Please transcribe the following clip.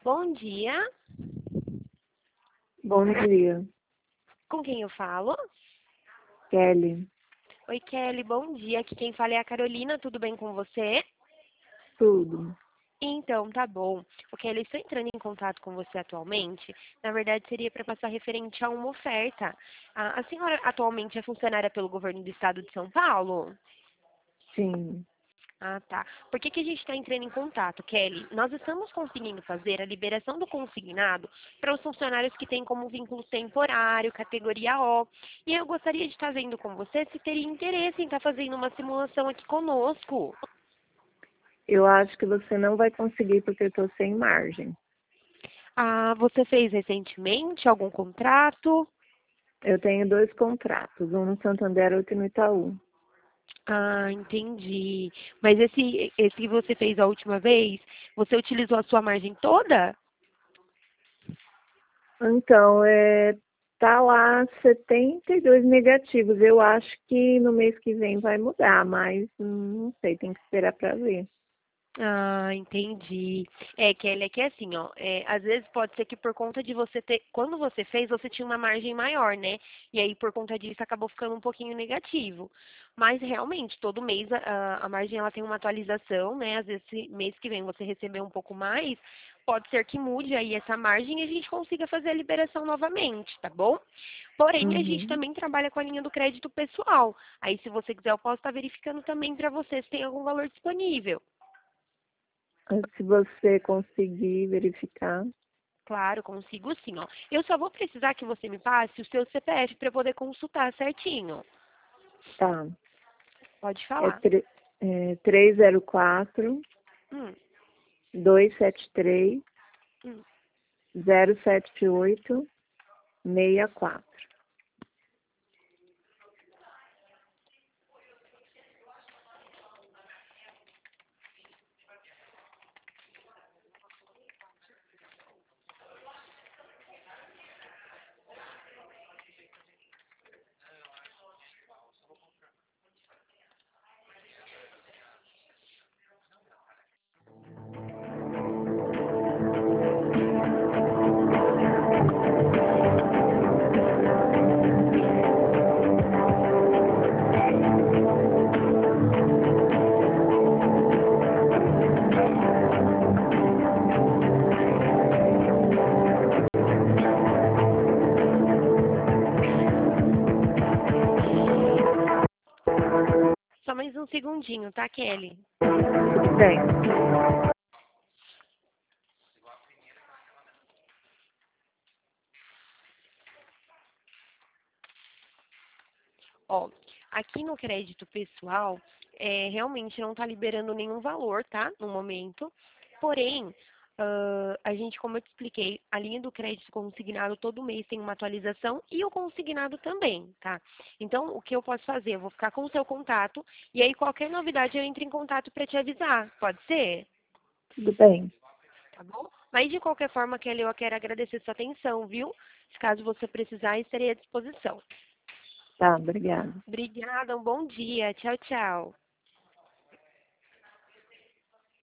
Bom dia, Bom dia, com quem eu falo? Kelly. Oi, Kelly, bom dia. Aqui quem fala é a Carolina, tudo bem com você? Tudo. Então, tá bom. O Kelly, estou entrando em contato com você atualmente. Na verdade, seria para passar referente a uma oferta. A senhora atualmente é funcionária pelo governo do estado de São Paulo? Sim. Ah, tá. Por que que a gente está entrando em contato, Kelly? Nós estamos conseguindo fazer a liberação do consignado para os funcionários que têm como vínculo temporário, categoria O. E eu gostaria de estar vendo com você se teria interesse em estar fazendo uma simulação aqui conosco. Eu acho que você não vai conseguir porque eu estou sem margem. Ah, você fez recentemente algum contrato? Eu tenho 2 contratos, um no Santander e outro no Itaú. Ah, entendi. Mas esse que você fez a última vez, você utilizou a sua margem toda? Então, tá lá 72 negativos. Eu acho que no mês que vem vai mudar, mas não sei, tem que esperar para ver. Ah, entendi. É, Kelly, é que é assim, ó, às vezes pode ser que por conta de você ter, quando você fez, você tinha uma margem maior, né? E aí por conta disso acabou ficando um pouquinho negativo. Mas realmente, todo mês a margem ela tem uma atualização, né? Às vezes se mês que vem você receber um pouco mais, pode ser que mude aí essa margem e a gente consiga fazer a liberação novamente, tá bom? Porém, a gente Uhum. também trabalha com a linha do crédito pessoal. Aí, se você quiser, eu posso estar verificando também para você se tem algum valor disponível. Se você conseguir verificar, Claro, consigo sim, ó. Eu só vou precisar que você me passe o seu CPF para eu poder consultar certinho. tá. Pode É, falar. 304 Hum, 273 hum. 07864. Só mais um segundinho, tá, Kelly? Tudo bem. Ó, aqui no crédito pessoal, realmente não está liberando nenhum valor, tá? No momento. Porém, a gente, como eu te expliquei, a linha do crédito consignado todo mês tem uma atualização e o consignado também, tá? Então, o que eu posso fazer? Eu vou ficar com o seu contato e aí qualquer novidade eu entro em contato para te avisar. Pode ser? Tudo bem. Tá bom? Mas de qualquer forma, Kelly, eu quero agradecer sua atenção, viu? Se caso você precisar, estarei à disposição. Tá, obrigada. Obrigada, um bom dia. Tchau, tchau.